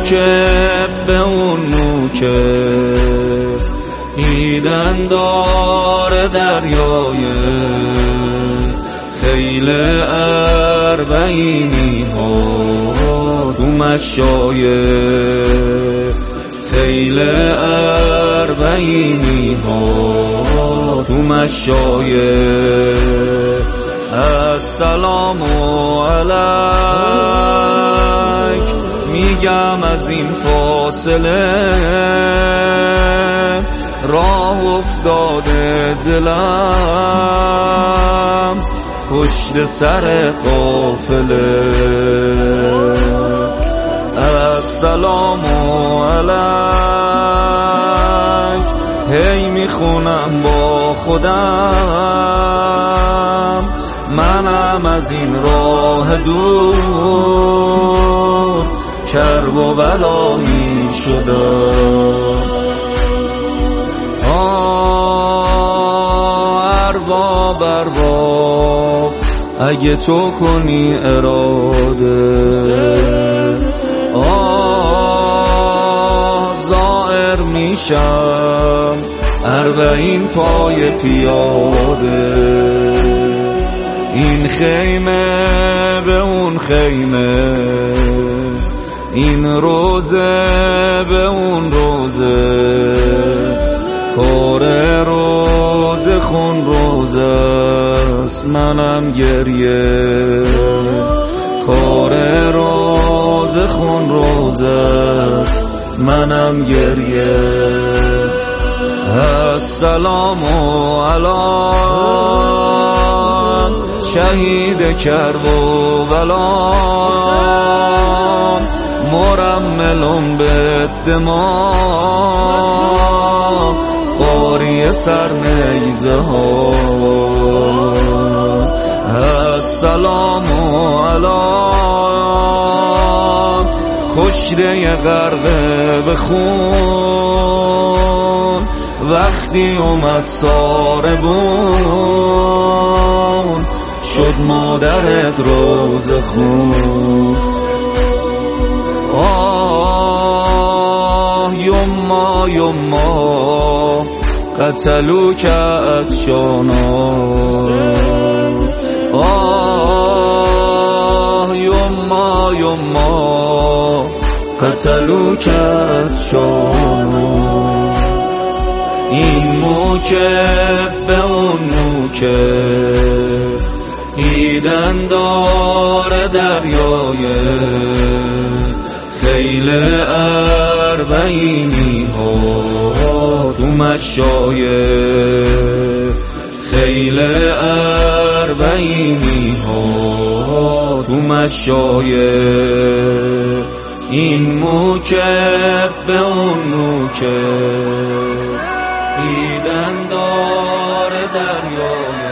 موکب به اون موکب دیدن دار دریای خیل اربعینی ها تو مشایخ خیل اربعینی ها تو مشایخ السلام علیک میگم از این فاصله راه افتاده دلم پشت سر قافله السلام علیک هی میخونم با خودم منم از این راه دور کرب و بلایی شدم ارباب اگه تو کنی اراده زائر میشم 40 پای پیاده این خیمه به اون خیمه این روزه به اون روزه کار روزه خون روزه است منم گریه کار روزه خون روزه است منم گریه السلام علیک شهید کرب و بلام مرملم به دماغ قاری سرنیزه ها السلام علیک کشته غرقه به خون وقتی اومد ساربون شد مادرت روز خون یما یما قتلوک از شانا یما یما قتلوک از شانا این موکب به اون موکب دیدن دار دریای خیل اربعینی ها تو مشایخ خیل اربعینی ها تو مشایخ این موکب به اون موکب دیدن دار دریای